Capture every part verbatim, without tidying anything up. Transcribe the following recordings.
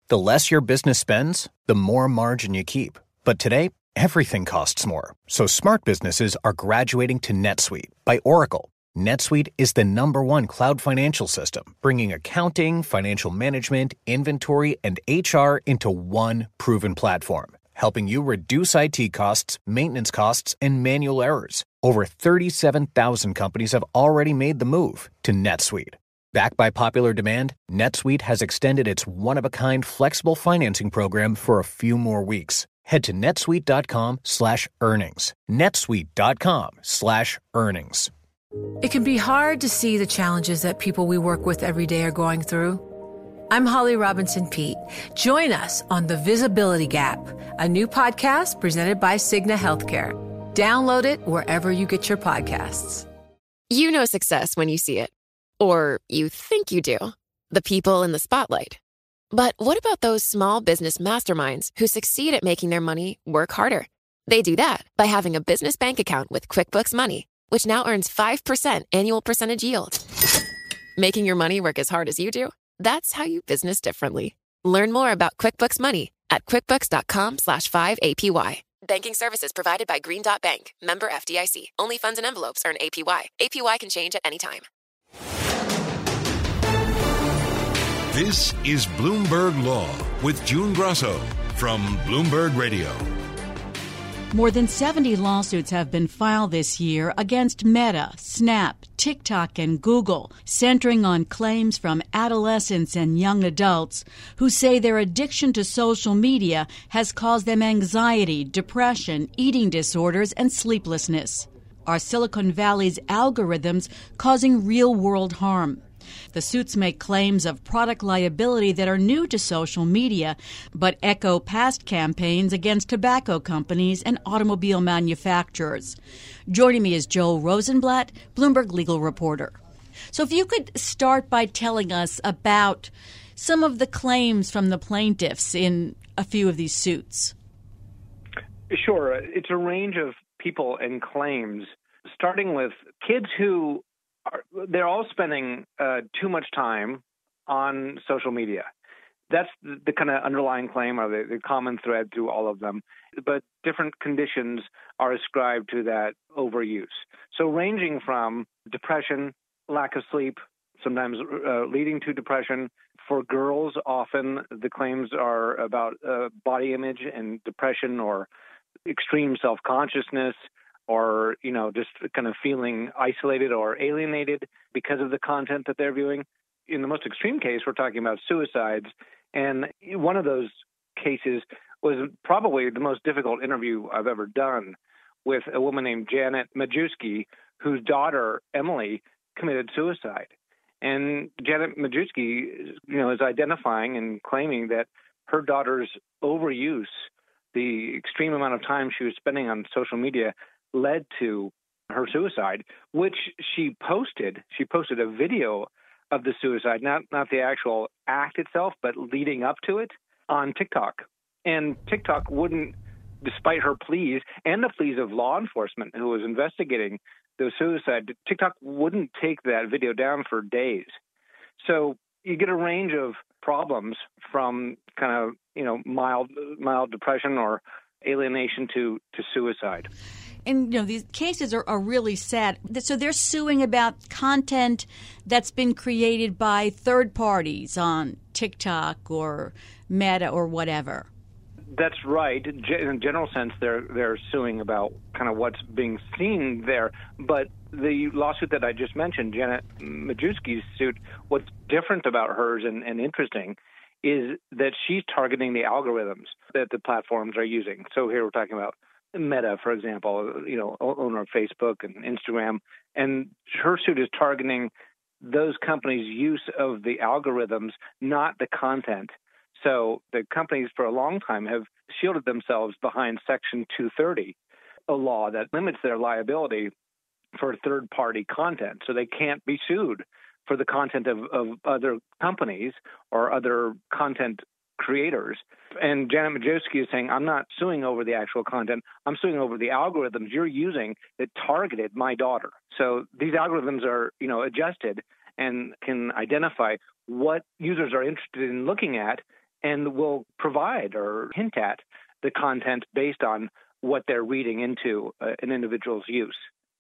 The less your business spends, the more margin you keep. But today, everything costs more. So smart businesses are graduating to NetSuite by Oracle. NetSuite is the number one cloud financial system, bringing accounting, financial management, inventory, and H R into one proven platform, helping you reduce I T costs, maintenance costs, and manual errors. Over thirty-seven thousand companies have already made the move to NetSuite. Backed by popular demand, NetSuite has extended its one-of-a-kind flexible financing program for a few more weeks. Head to netsuite.com slash earnings. netsuite.com slash earnings. It can be hard to see the challenges that people we work with every day are going through. I'm Holly Robinson Peete. Join us on The Visibility Gap, a new podcast presented by Cigna Healthcare. Download it wherever you get your podcasts. You know success when you see it. Or you think you do. The people in the spotlight. But what about those small business masterminds who succeed at making their money work harder? They do that by having a business bank account with QuickBooks Money, which now earns five percent annual percentage yield. Making your money work as hard as you do? That's how you business differently. Learn more about QuickBooks Money at quickbooks.com slash 5APY. Banking services provided by Green Dot Bank. Member F D I C. Only funds and envelopes earn A P Y. A P Y can change at any time. This is Bloomberg Law with June Grasso from Bloomberg Radio. More than seventy lawsuits have been filed this year against Meta, Snap, TikTok, and Google, centering on claims from adolescents and young adults who say their addiction to social media has caused them anxiety, depression, eating disorders, and sleeplessness. Are Silicon Valley's algorithms causing real-world harm? The suits make claims of product liability that are new to social media, but echo past campaigns against tobacco companies and automobile manufacturers. Joining me is Joel Rosenblatt, Bloomberg legal reporter. So if you could start by telling us about some of the claims from the plaintiffs in a few of these suits. Sure. It's a range of people and claims, starting with kids who they're all spending uh, too much time on social media. That's the, the kind of underlying claim or the, the common thread through all of them. But different conditions are ascribed to that overuse. So ranging from depression, lack of sleep, sometimes uh, leading to depression. For girls, often the claims are about uh, body image and depression or extreme self-consciousness, or, you know, just kind of feeling isolated or alienated because of the content that they're viewing. In the most extreme case, we're talking about suicides. And one of those cases was probably the most difficult interview I've ever done, with a woman named Janet Majewski, whose daughter, Emily, committed suicide. And Janet Majewski, you know, is identifying and claiming that her daughter's overuse, the extreme amount of time she was spending on social media, led to her suicide, which she posted. She posted a video of the suicide, not not the actual act itself, but leading up to it on TikTok. And TikTok wouldn't, despite her pleas and the pleas of law enforcement who was investigating the suicide, TikTok wouldn't take that video down for days. So you get a range of problems from kind of, you know, mild mild depression or alienation to, to suicide. And, you know, these cases are, are really sad. So they're suing about content that's been created by third parties on TikTok or Meta or whatever. That's right. In a general sense, they're they're suing about kind of what's being seen there. But the lawsuit that I just mentioned, Janet Majewski's suit, what's different about hers and, and interesting is that she's targeting the algorithms that the platforms are using. So here we're talking about Meta, for example, you know, owner of Facebook and Instagram, and her suit is targeting those companies' use of the algorithms, not the content. So the companies for a long time have shielded themselves behind Section two thirty, a law that limits their liability for third-party content. So they can't be sued for the content of, of other companies or other content creators. And Janet Majewski is saying, I'm not suing over the actual content. I'm suing over the algorithms you're using that targeted my daughter. So these algorithms are, you know, adjusted and can identify what users are interested in looking at and will provide or hint at the content based on what they're reading into uh, an individual's use.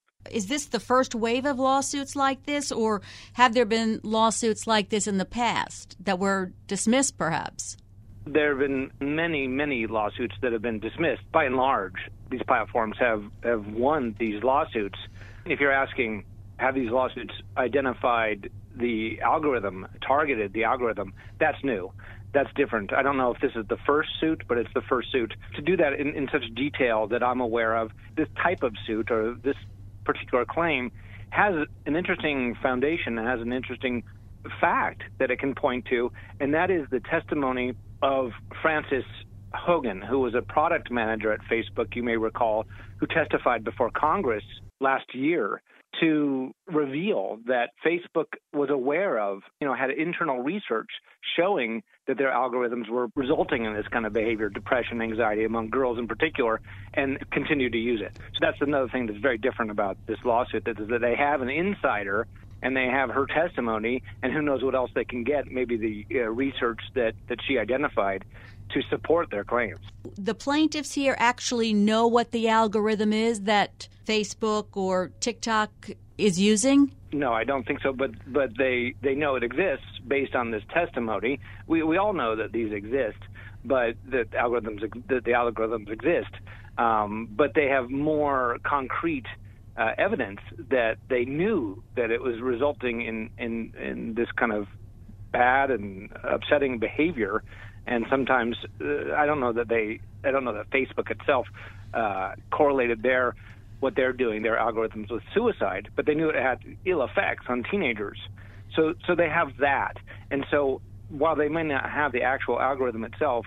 Is this the first wave of lawsuits like this, or have there been lawsuits like this in the past that were dismissed, perhaps? There have been many, many lawsuits that have been dismissed. By and large, these platforms have, have won these lawsuits. If you're asking, have these lawsuits identified the algorithm, targeted the algorithm, that's new. That's different. I don't know if this is the first suit, but it's the first suit. To do that in, in such detail that I'm aware of, this type of suit or this particular claim has an interesting foundation, has an interesting fact that it can point to, and that is the testimony of Frances Haugen, who was a product manager at Facebook, you may recall, who testified before Congress last year to reveal that Facebook was aware of, you know, had internal research showing that their algorithms were resulting in this kind of behavior, depression, anxiety among girls in particular, and continue to use it. So that's another thing that's very different about this lawsuit, that is that they have an insider and they have her testimony, and who knows what else they can get, maybe the uh, research that, that she identified to support their claims. The plaintiffs here actually know what the algorithm is that Facebook or TikTok is using? No, I don't think so, but but they, they know it exists based on this testimony. We we all know that these exist, but that algorithms that the algorithms exist, um, but they have more concrete uh, evidence that they knew that it was resulting in, in, in this kind of bad and upsetting behavior. And sometimes uh, I don't know that they I don't know that Facebook itself uh, correlated their what they're doing, their algorithms, with suicide, but they knew it had ill effects on teenagers. So so they have that. And so while they may not have the actual algorithm itself,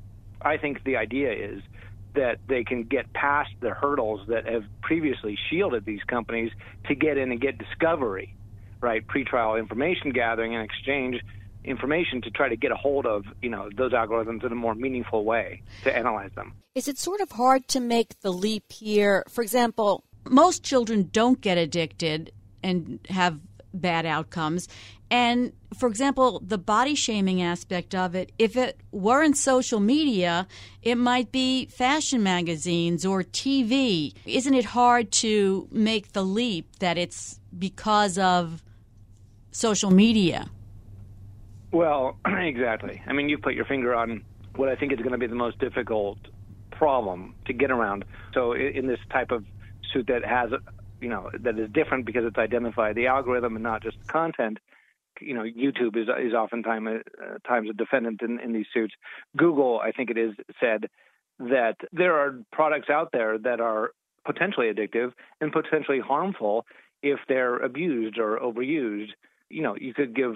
I think the idea is that they can get past the hurdles that have previously shielded these companies to get in and get discovery, right? Pretrial information gathering and exchange information to try to get a hold of, you know, those algorithms in a more meaningful way to analyze them. Is it sort of hard to make the leap here? For example, most children don't get addicted and have bad outcomes. And, for example, the body shaming aspect of it, if it weren't social media, it might be fashion magazines or T V. Isn't it hard to make the leap that it's because of social media? Well, exactly. I mean, you put your finger on what I think is going to be the most difficult problem to get around. So in this type of suit that has, you know, that is different because it's identified the algorithm and not just the content, you know, YouTube is is oftentimes uh, times a defendant in, in these suits. Google, I think it is said that there are products out there that are potentially addictive and potentially harmful if they're abused or overused. You know, you could give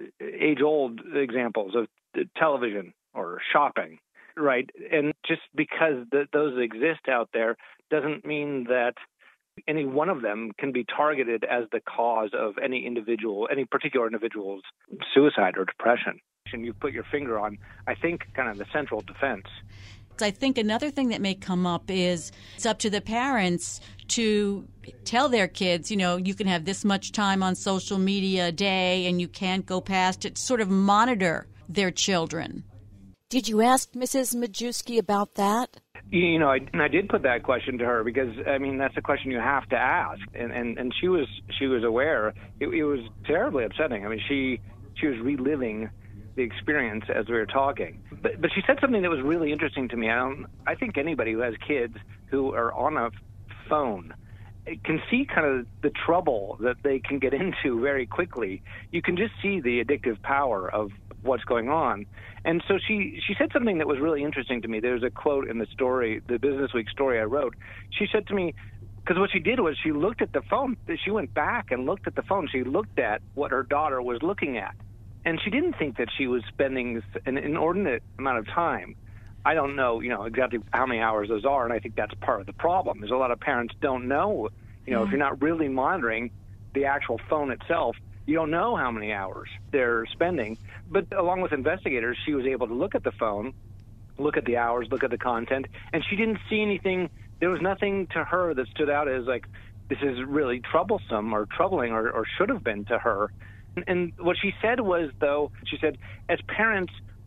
age-old examples of television or shopping, right? And just because the, those exist out there doesn't mean that any one of them can be targeted as the cause of any individual, any particular individual's suicide or depression. And you put your finger on, I think, kind of the central defense. I think another thing that may come up is it's up to the parents to tell their kids, you know, you can have this much time on social media a day and you can't go past it, sort of monitor their children. Did you ask Missus Majewski about that? You know, I, and I did put that question to her because, I mean, that's a question you have to ask. And, and, and she was she was aware. It, it was terribly upsetting. I mean, she she was reliving the experience as we were talking. But but she said something that was really interesting to me. I don't I think anybody who has kids who are on a phone can see kind of the trouble that they can get into very quickly. You can just see the addictive power of what's going on. And so she, she said something that was really interesting to me. There's a quote in the story, the Business Week story I wrote. She said to me, because what she did was she looked at the phone. She went back and looked at the phone. She looked at what her daughter was looking at. And she didn't think that she was spending an inordinate amount of time. I don't know, you know, exactly how many hours those are, and I think that's part of the problem. There's a lot of parents don't know, you know, yeah. if you're not really monitoring the actual phone itself, you don't know how many hours they're spending. But along with investigators, she was able to look at the phone, look at the hours, look at the content, and she didn't see anything. There was nothing to her that stood out as like, this is really troublesome or troubling or, or should have been to her. And what she said was, though, she said, as parents,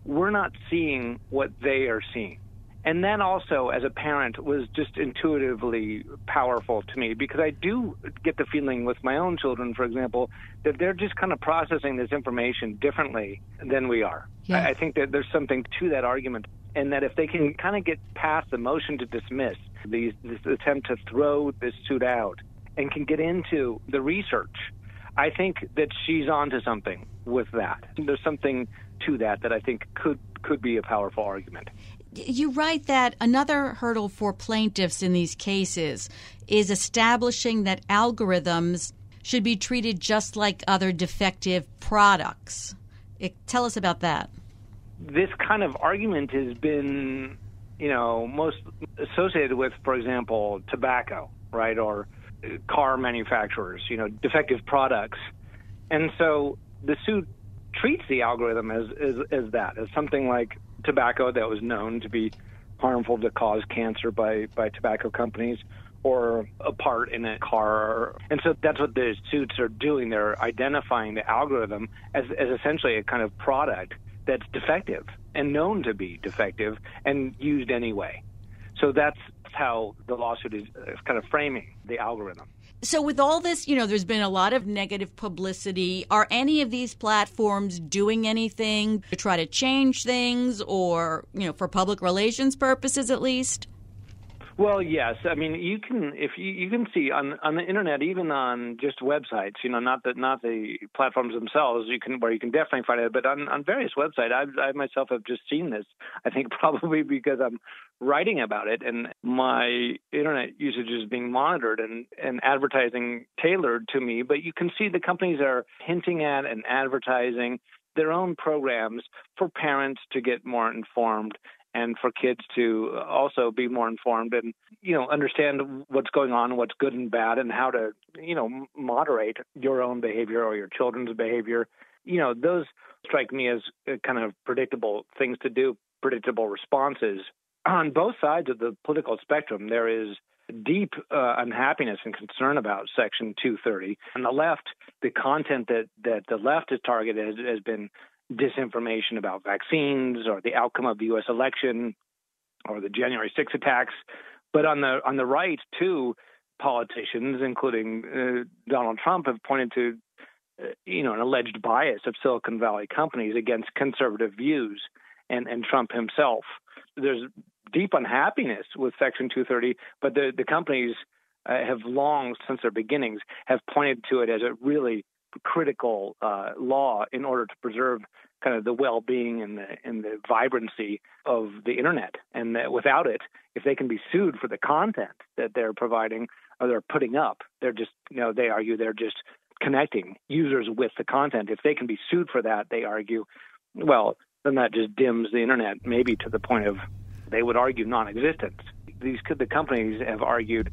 we're not seeing what they are seeing. And that also, as a parent, was just intuitively powerful to me, because I do get the feeling with my own children, for example, that they're just kind of processing this information differently than we are. Yeah. I, I think that there's something to that argument, and that if they can kind of get past the motion to dismiss, these, this attempt to throw this suit out, and can get into the research, I think that she's onto something with that. There's something to that that I think could could be a powerful argument. You write that another hurdle for plaintiffs in these cases is establishing that algorithms should be treated just like other defective products. It, tell us about that. This kind of argument has been, you know, most associated with, for example, tobacco, right, or car manufacturers, you know, defective products. And so the suit treats the algorithm as, as, as that, as something like tobacco that was known to be harmful, to cause cancer by, by tobacco companies, or a part in a car. And so that's what the suits are doing. They're identifying the algorithm as, as essentially a kind of product that's defective and known to be defective and used anyway. So that's how the lawsuit is kind of framing the algorithm. So with all this, you know, there's been a lot of negative publicity. Are any of these platforms doing anything to try to change things, or, you know, for public relations purposes at least? Well, yes. I mean, you can if you, you can see on on the internet, even on just websites, you know, not the not the platforms themselves, you can where you can definitely find it. But on, on various websites, I've, I myself have just seen this. I think probably because I'm writing about it, and my internet usage is being monitored and, and advertising tailored to me. But you can see the companies are hinting at and advertising their own programs for parents to get more informed, and for kids to also be more informed and, you know, understand what's going on, what's good and bad, and how to, you know, moderate your own behavior or your children's behavior. You know, those strike me as kind of predictable things to do, predictable responses. On both sides of the political spectrum, there is deep uh, unhappiness and concern about Section two thirty. On the left, the content that, that the left has targeted has, has been disinformation about vaccines or the outcome of the U S election or the January sixth attacks. But on the on the right, too, politicians, including uh, Donald Trump, have pointed to uh, you know an alleged bias of Silicon Valley companies against conservative views, and, and Trump himself. There's deep unhappiness with Section two thirty, but the, the companies uh, have long, since their beginnings, have pointed to it as a really critical uh, law in order to preserve kind of the well-being and the and the vibrancy of the internet. And that without it, if they can be sued for the content that they're providing or they're putting up, they're just, you know, they argue they're just connecting users with the content. If they can be sued for that, they argue, well, then that just dims the internet, maybe to the point of, they would argue, non-existence. These the companies have argued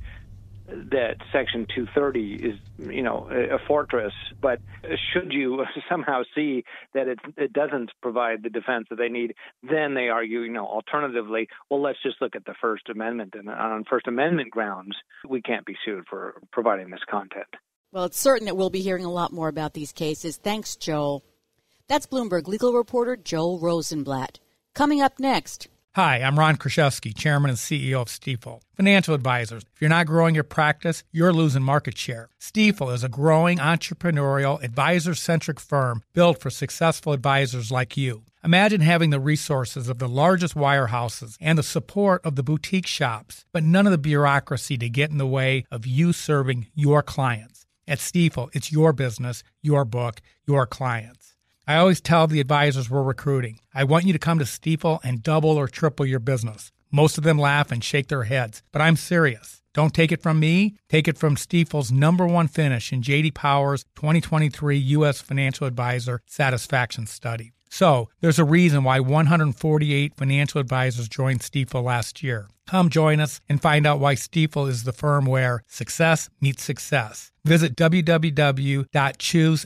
that Section two thirty is, you know, a fortress, but should you somehow see that it, it doesn't provide the defense that they need, then they argue, you know, alternatively, well, let's just look at the First Amendment, and on First Amendment grounds, we can't be sued for providing this content. Well, it's certain that we'll be hearing a lot more about these cases. Thanks, Joel. That's Bloomberg legal reporter Joel Rosenblatt. Coming up next. Hi, I'm Ron Kraszewski, Chairman and C E O of Stifel. Financial advisors, if you're not growing your practice, you're losing market share. Stifel is a growing, entrepreneurial, advisor-centric firm built for successful advisors like you. Imagine having the resources of the largest wirehouses and the support of the boutique shops, but none of the bureaucracy to get in the way of you serving your clients. At Stifel, it's your business, your book, your clients. I always tell the advisors we're recruiting, I want you to come to Stifel and double or triple your business. Most of them laugh and shake their heads, but I'm serious. Don't take it from me. Take it from Stifel's number one finish in J D Power's twenty twenty-three U S Financial Advisor Satisfaction Study. So there's a reason why one hundred forty-eight financial advisors joined Stifel last year. Come join us and find out why Stifel is the firm where success meets success. Visit w w w dot choose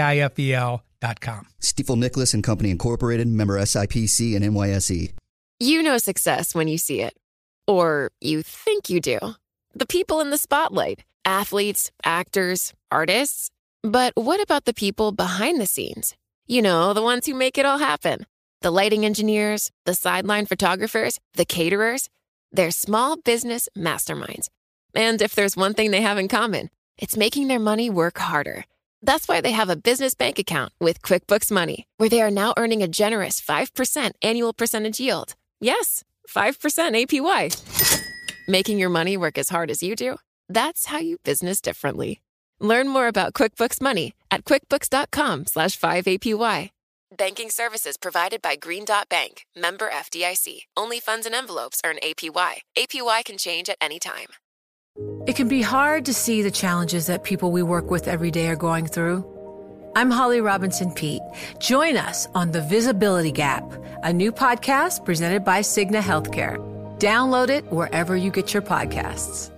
stifel dot com. Stifel Nicholas and Company Incorporated, member S I P C and N Y S E. You know success when you see it. Or you think you do. The people in the spotlight. Athletes, actors, artists. But what about the people behind the scenes? You know, the ones who make it all happen. The lighting engineers, the sideline photographers, the caterers, they're small business masterminds. And if there's one thing they have in common, it's making their money work harder. That's why they have a business bank account with QuickBooks Money, where they are now earning a generous five percent annual percentage yield. Yes, five percent A P Y. Making your money work as hard as you do? That's how you business differently. Learn more about QuickBooks Money at quickbooks.com slash 5APY. Banking services provided by Green Dot Bank, member F D I C. Only funds and envelopes earn A P Y. A P Y can change at any time. It can be hard to see the challenges that people we work with every day are going through. I'm Holly Robinson Peete. Join us on The Visibility Gap, a new podcast presented by Cigna Healthcare. Download it wherever you get your podcasts.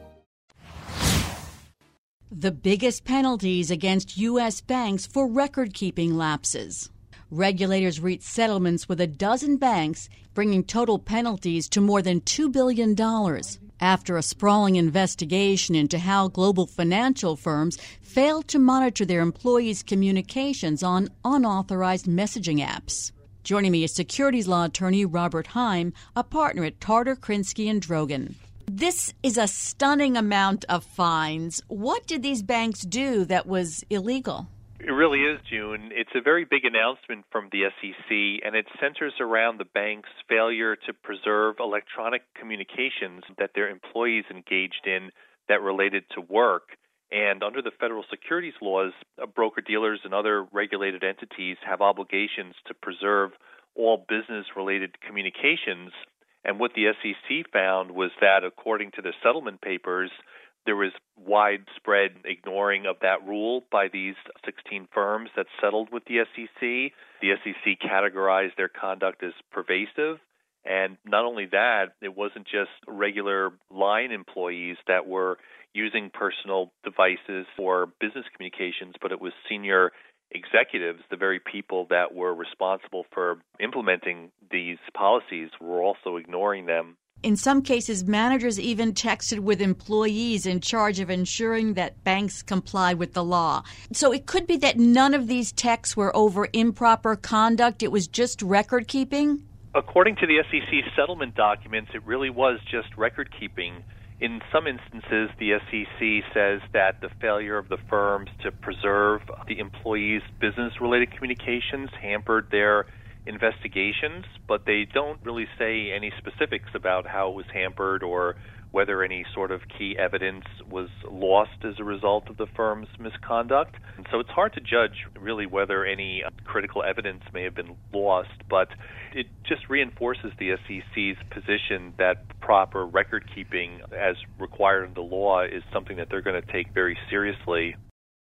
The biggest penalties against U S banks for record-keeping lapses. Regulators reached settlements with a dozen banks, bringing total penalties to more than two billion dollars after a sprawling investigation into how global financial firms failed to monitor their employees' communications on unauthorized messaging apps. Joining me is securities law attorney Robert Heim, a partner at Tarter, Krinsky and Drogan. This is a stunning amount of fines. What did these banks do that was illegal? It really is, June. It's a very big announcement from the S E C, and it centers around the bank's failure to preserve electronic communications that their employees engaged in that related to work. And under the federal securities laws, broker-dealers and other regulated entities have obligations to preserve all business-related communications. And what the S E C found was that, according to the settlement papers, there was widespread ignoring of that rule by these sixteen firms that settled with the S E C. The S E C categorized their conduct as pervasive. And not only that, it wasn't just regular line employees that were using personal devices for business communications, but it was senior executives, the very people that were responsible for implementing these policies, were also ignoring them. In some cases, managers even texted with employees in charge of ensuring that banks comply with the law. So it could be that none of these texts were over improper conduct. It was just record keeping? According to the S E C settlement documents, it really was just record keeping. In some instances, the S E C says that the failure of the firms to preserve the employees' business-related communications hampered their investigations, but they don't really say any specifics about how it was hampered or whether any sort of key evidence was lost as a result of the firm's misconduct. And so it's hard to judge really whether any critical evidence may have been lost, but it just reinforces the S E C's position that proper record keeping as required in the law is something that they're going to take very seriously.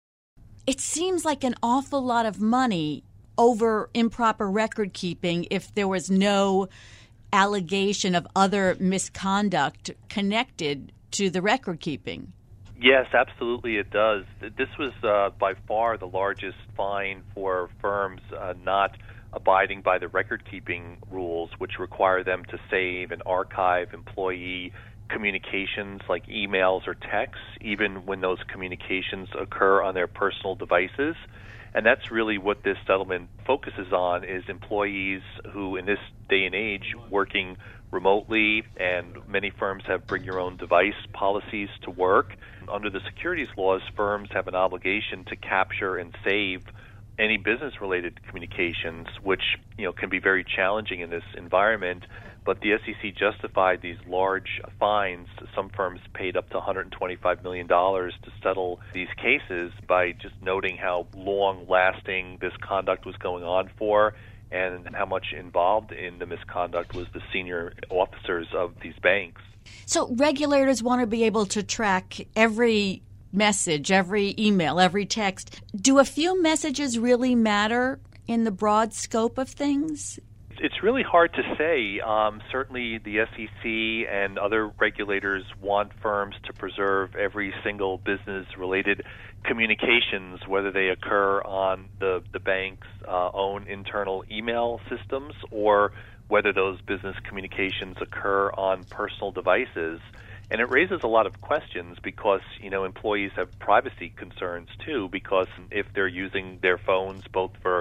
It seems like an awful lot of money over improper record keeping if there was no allegation of other misconduct connected to the record keeping. Yes, absolutely it does. This was uh, by far the largest fine for firms uh, not abiding by the record-keeping rules, which require them to save and archive employee communications like emails or texts, even when those communications occur on their personal devices. And that's really what this settlement focuses on, is employees who, in this day and age, working remotely, and many firms have bring-your-own-device policies to work. Under the securities laws, firms have an obligation to capture and save any business-related communications, which, you know, can be very challenging in this environment. But the S E C justified these large fines. Some firms paid up to one hundred twenty-five million dollars to settle these cases by just noting how long-lasting this conduct was going on for and how much involved in the misconduct was the senior officers of these banks. So regulators want to be able to track every message, every email, every text. Do a few messages really matter in the broad scope of things? It's really hard to say. Um, certainly the S E C and other regulators want firms to preserve every single business-related communications, whether they occur on the, the bank's uh, own internal email systems or whether those business communications occur on personal devices. And it raises a lot of questions because, you know, employees have privacy concerns too, because if they're using their phones both for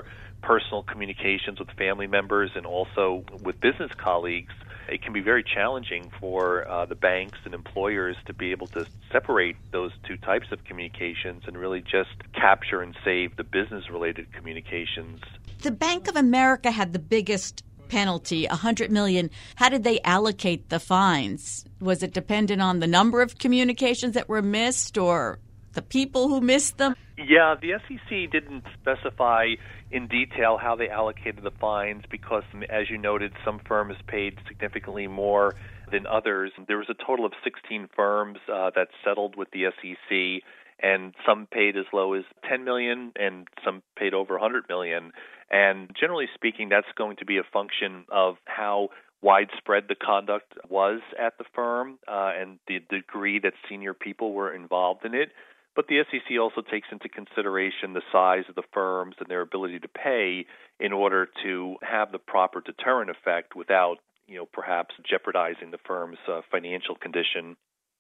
personal communications with family members and also with business colleagues, it can be very challenging for uh, the banks and employers to be able to separate those two types of communications and really just capture and save the business-related communications. The Bank of America had the biggest penalty, one hundred million dollars. How did they allocate the fines? Was it dependent on the number of communications that were missed or the people who missed them? Yeah, the S E C didn't specify in detail how they allocated the fines because, as you noted, some firms paid significantly more than others. There was a total of sixteen firms uh, that settled with the S E C, and some paid as low as ten million dollars and some paid over one hundred million dollars. And generally speaking, that's going to be a function of how widespread the conduct was at the firm uh, and the degree that senior people were involved in it. But the S E C also takes into consideration the size of the firms and their ability to pay in order to have the proper deterrent effect without, you know, perhaps jeopardizing the firm's uh, financial condition.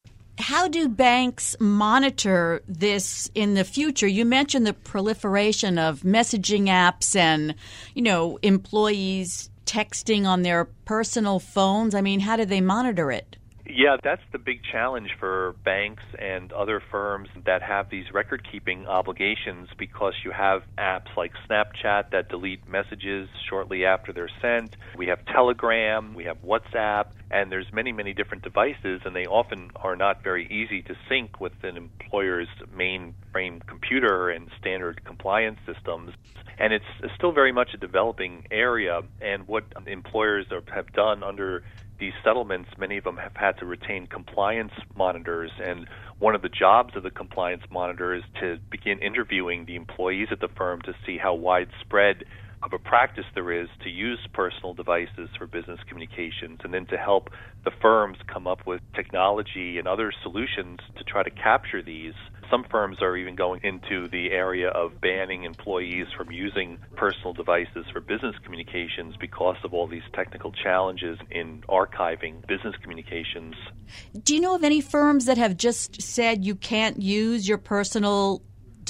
How do banks monitor this in the future? You mentioned the proliferation of messaging apps and, you know, employees texting on their personal phones. I mean, how do they monitor it? Yeah, that's the big challenge for banks and other firms that have these record-keeping obligations because you have apps like Snapchat that delete messages shortly after they're sent. We have Telegram, we have WhatsApp, and there's many, many different devices, and they often are not very easy to sync with an employer's mainframe computer and standard compliance systems. And it's still very much a developing area, and what employers are, have done under these settlements, many of them have had to retain compliance monitors, and one of the jobs of the compliance monitor is to begin interviewing the employees at the firm to see how widespread of a practice there is to use personal devices for business communications, and then to help the firms come up with technology and other solutions to try to capture these. Some firms are even going into the area of banning employees from using personal devices for business communications because of all these technical challenges in archiving business communications. Do you know of any firms that have just said you can't use your personal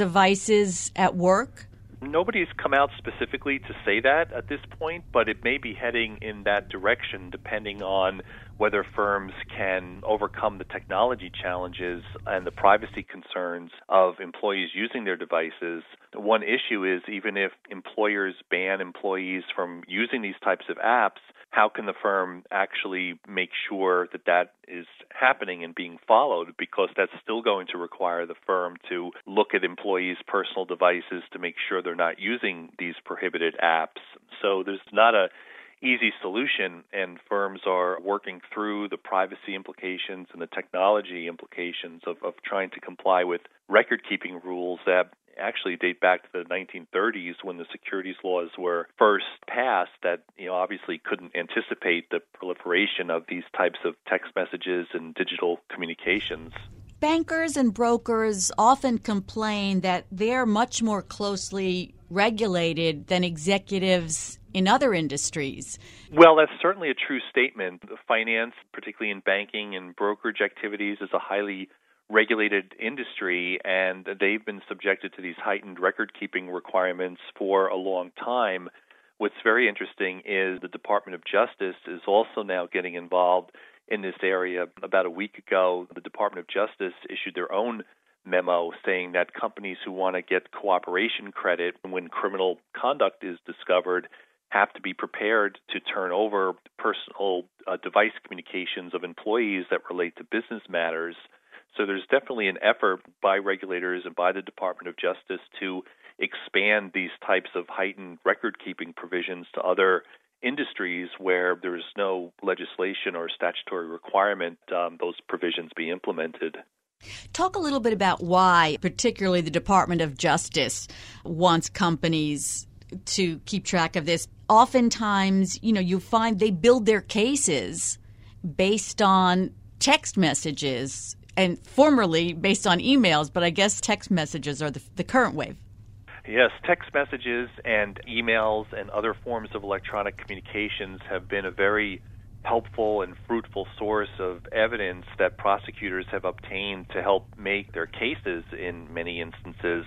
devices at work? Nobody's come out specifically to say that at this point, but it may be heading in that direction depending on whether firms can overcome the technology challenges and the privacy concerns of employees using their devices. One issue is even if employers ban employees from using these types of apps, how can the firm actually make sure that that is happening and being followed? Because that's still going to require the firm to look at employees' personal devices to make sure they're not using these prohibited apps. So there's not a easy solution, and firms are working through the privacy implications and the technology implications of, of trying to comply with record-keeping rules that actually date back to the nineteen thirties when the securities laws were first passed that, you know, obviously couldn't anticipate the proliferation of these types of text messages and digital communications. Bankers and brokers often complain that they're much more closely regulated than executives in other industries. Well, that's certainly a true statement. Finance, particularly in banking and brokerage activities, is a highly regulated industry, and they've been subjected to these heightened record-keeping requirements for a long time. What's very interesting is the Department of Justice is also now getting involved in this area. About a week ago, the Department of Justice issued their own memo saying that companies who want to get cooperation credit when criminal conduct is discovered have to be prepared to turn over personal uh, device communications of employees that relate to business matters. So there's definitely an effort by regulators and by the Department of Justice to expand these types of heightened record-keeping provisions to other industries where there is no legislation or statutory requirement um, those provisions be implemented. Talk a little bit about why, particularly the Department of Justice, wants companies to keep track of this. Oftentimes, you know, you find they build their cases based on text messages and formerly based on emails, but I guess text messages are the, the current wave. Yes, text messages and emails and other forms of electronic communications have been a very helpful and fruitful source of evidence that prosecutors have obtained to help make their cases in many instances.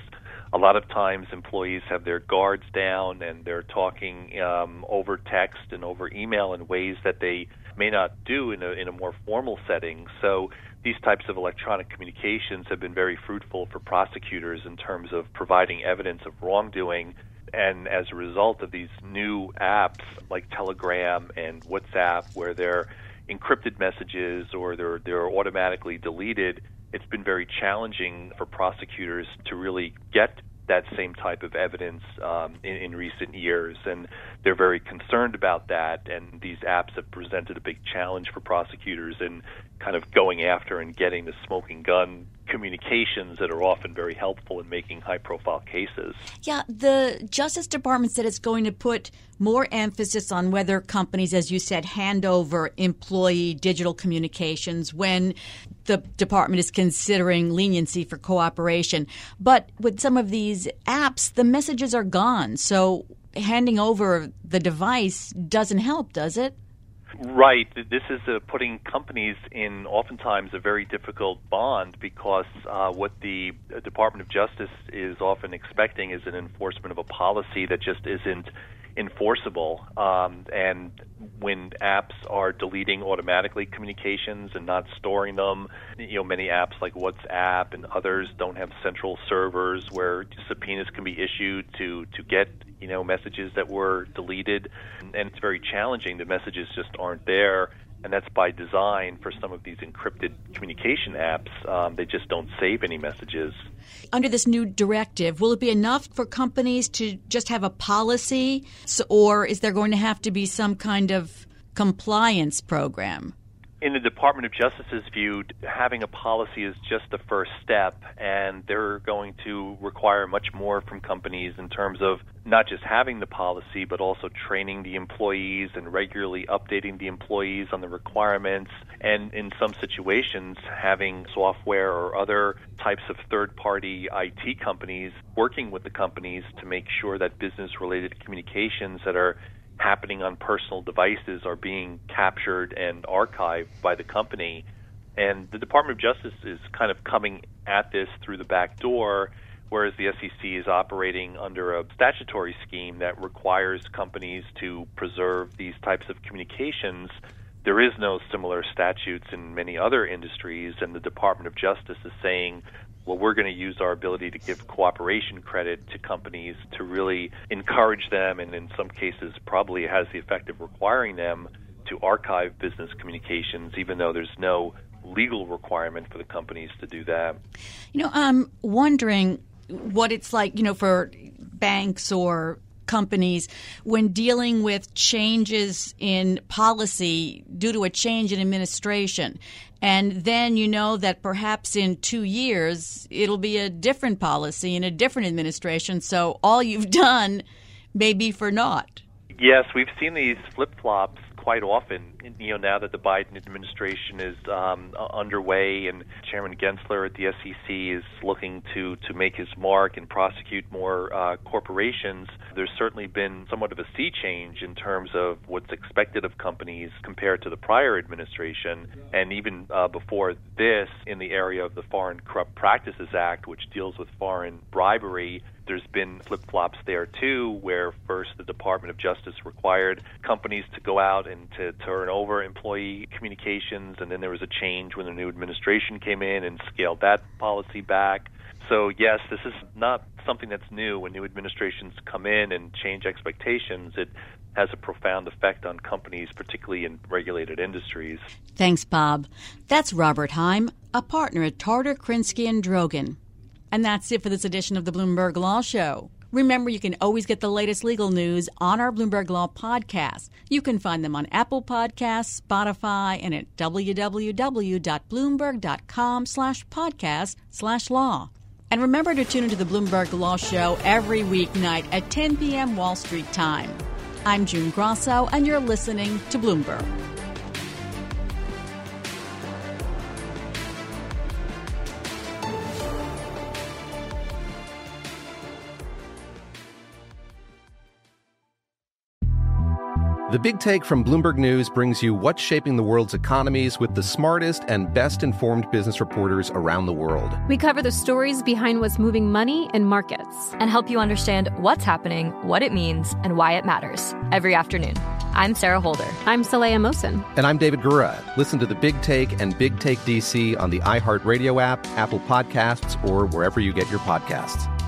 A lot of times employees have their guards down and they're talking um, over text and over email in ways that they may not do in a, in a more formal setting. So these types of electronic communications have been very fruitful for prosecutors in terms of providing evidence of wrongdoing. And as a result of these new apps like Telegram and WhatsApp, where they're encrypted messages or they're they're automatically deleted, it's been very challenging for prosecutors to really get that same type of evidence um, in, in recent years, and they're very concerned about that. And these apps have presented a big challenge for prosecutors in kind of going after and getting the smoking gun communications that are often very helpful in making high-profile cases. Yeah, the Justice Department said it's going to put more emphasis on whether companies, as you said, hand over employee digital communications when the department is considering leniency for cooperation. But with some of these apps, the messages are gone. So handing over the device doesn't help, does it? Right. This is uh, putting companies in oftentimes a very difficult bond because uh, what the Department of Justice is often expecting is an enforcement of a policy that just isn't enforceable. Um, and when apps are deleting automatically communications and not storing them, you know, many apps like WhatsApp and others don't have central servers where subpoenas can be issued to, to get, you know, messages that were deleted. And it's very challenging. The messages just aren't there. And that's by design for some of these encrypted communication apps. Um, they just don't save any messages. Under this new directive, will it be enough for companies to just have a policy, so, or is there going to have to be some kind of compliance program? In the Department of Justice's view, having a policy is just the first step, and they're going to require much more from companies in terms of not just having the policy, but also training the employees and regularly updating the employees on the requirements, and in some situations, having software or other types of third-party I T companies working with the companies to make sure that business-related communications that are happening on personal devices are being captured and archived by the company. And the Department of Justice is kind of coming at this through the back door, whereas the S E C is operating under a statutory scheme that requires companies to preserve these types of communications. There is no similar statutes in many other industries, and the Department of Justice is saying, well, we're going to use our ability to give cooperation credit to companies to really encourage them, and in some cases probably has the effect of requiring them to archive business communications, even though there's no legal requirement for the companies to do that. You know, I'm wondering what it's like, you know, for banks or companies when dealing with changes in policy due to a change in administration. And then you know that perhaps in two years it'll be a different policy in a different administration. So all you've done may be for naught. Yes, we've seen these flip-flops quite often, you know, now that the Biden administration is um, underway and Chairman Gensler at the S E C is looking to, to make his mark and prosecute more uh, corporations. There's certainly been somewhat of a sea change in terms of what's expected of companies compared to the prior administration. And even uh, before this, in the area of the Foreign Corrupt Practices Act, which deals with foreign bribery, there's been flip-flops there, too, where first the Department of Justice required companies to go out and to turn over employee communications, and then there was a change when the new administration came in and scaled that policy back. So, yes, this is not something that's new. When new administrations come in and change expectations, it has a profound effect on companies, particularly in regulated industries. Thanks, Bob. That's Robert Heim, a partner at Tarter, Krinsky and Drogen. And that's it for this edition of the Bloomberg Law Show. Remember, you can always get the latest legal news on our Bloomberg Law podcast. You can find them on Apple Podcasts, Spotify, and at www.bloomberg.com slash podcast slash law. And remember to tune into the Bloomberg Law Show every weeknight at ten p.m. Wall Street time. I'm June Grosso, and you're listening to Bloomberg. The Big Take from Bloomberg News brings you what's shaping the world's economies with the smartest and best-informed business reporters around the world. We cover the stories behind what's moving money and markets. And help you understand what's happening, what it means, and why it matters every afternoon. I'm Sarah Holder. I'm Saleha Mohsin. And I'm David Gura. Listen to The Big Take and Big Take D C on the iHeartRadio app, Apple Podcasts, or wherever you get your podcasts.